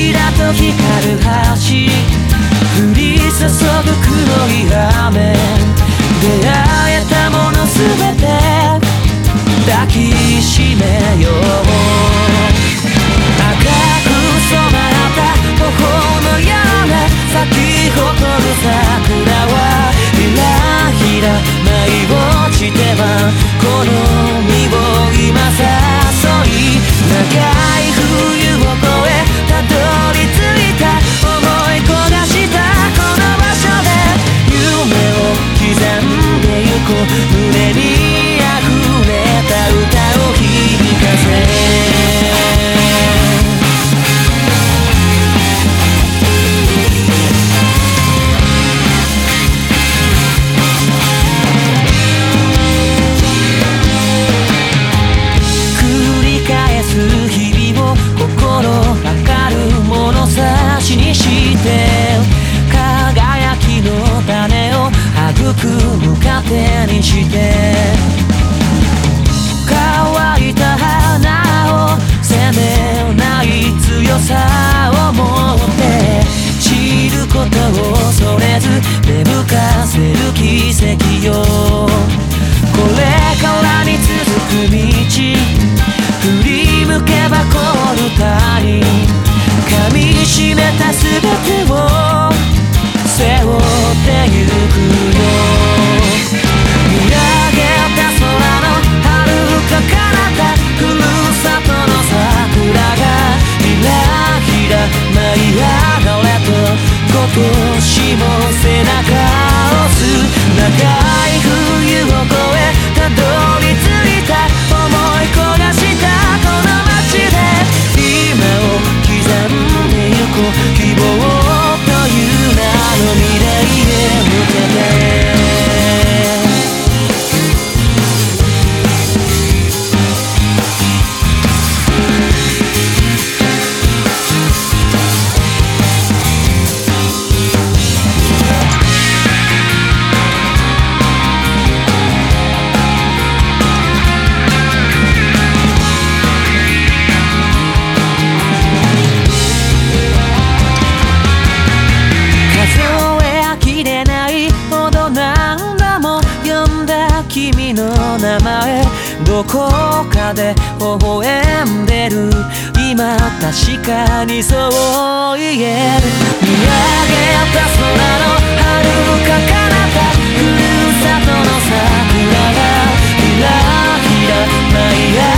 らと光る橋、降り注ぐ黒い雨、出会えたものすべて抱きしめよう。赤く染まった頬のような咲き誇る桜はひらひら舞い落ちてはこの身を今誘い、長い冬を越えたどり着いた、思い焦がしたこの場所で夢を刻んでゆこう。胸に溢れた歌を響かせ、繰り返す日々を心測る物差しにして、輝きの種を育む糧にして、乾いた花を責めない強さを持って散ることを恐れず芽吹かせる奇跡よ。これからに続く道、振り向けば凍る谷、噛みしめたすべてを背負ってゆくよ。見上げた空の遥か彼方、ふるさとの桜がひらひら舞い上がれと今年も背中を押す。長い冬を越えたどり着いた、思い焦がしたこの街で今を刻んでゆこう。希望という名の未来へ向けて、君の名前どこかで微笑んでる、今確かにそう言える。見上げた空の遥か彼方、ふるさとの桜がひらひら舞い上がる